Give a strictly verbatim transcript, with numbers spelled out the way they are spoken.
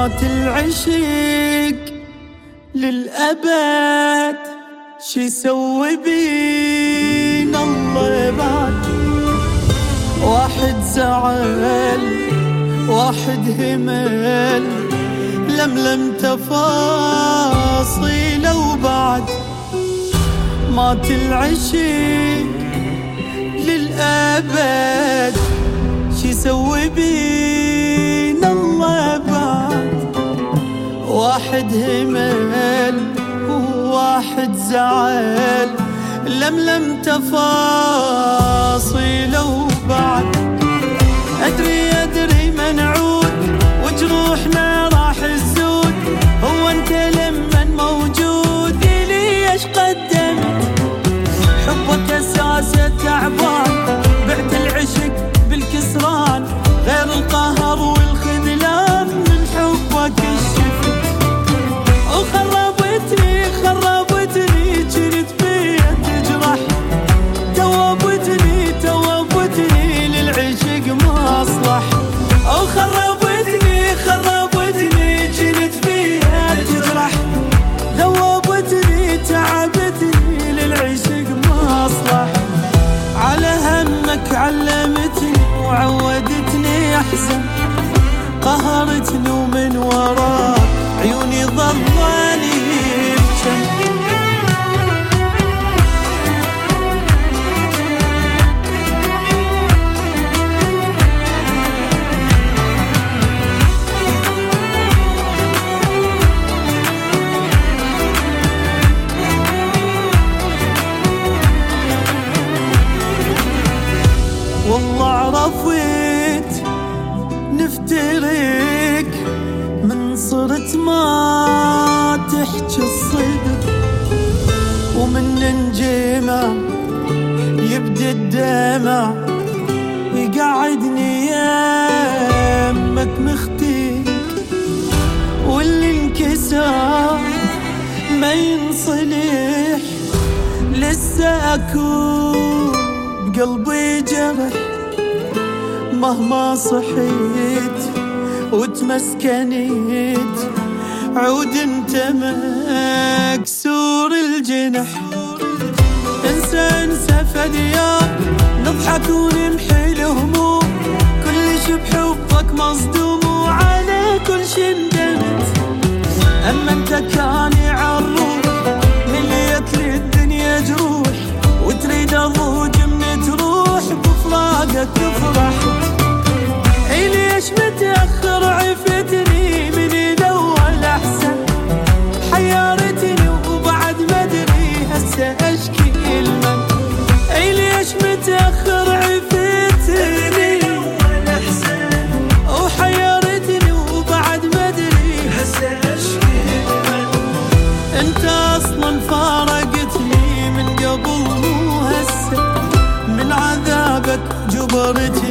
مات العشق للأبد، شي يسوي بينا الله بعد. واحد زعل واحد همل، لملم تفاصيله وبعد. مات العشق للأبد، شي يسوي بينا الله بعد. واحد همل وواحد زعل، لملم تفاصيله وبعد. أدري أدري منعود وجروحنا راح تزود، هو أنت لمن موجود ليش قدمت؟ حبك أساسه تعبان، بعت العشق بالكسران، غير القهر والخذلان من حبك الشفت. وخربتني خربتني جرت بيا تجرح، توبتني توبتني للعشق ما أصلح. وخربتني خربتني جرت بيا تجرح، ذوبتني تعبتني للعشق ما أصلح. على همك علمتني وعودتني أحزن، قهرتني ومن وراك عيوني ظلاني بجم. والله عرفت نفترق من صرت ما تحكي الصدق، ومن ننجمع يبدي الدمع يقعدني يمك مختيك. واللي انكسر ما ينصلح، لسه أكون بقلبي جرح. مهما صحيت وتمسكنيت عود انت مكسور الجنح. انسى انسى فديان، نضحك ونمحي الهموم، كلش بحبك مصدوم وعلى كل شي ندمت. اما انت كان يعروح مليت لي الدنيا جروح، وتريد اضوج من تروح بفراقك تفرح. اي ليش متأخر عفتني من الأول أحسن، حيرتني وبعد ما أدري هسه أشكي المن. اي ليش متأخر عفتني أحسن، وحيرتني وبعد ما أدري هسه أشكي المن. انت أصلا فارقتني من قبل مو هسه، من عذابك جبرتني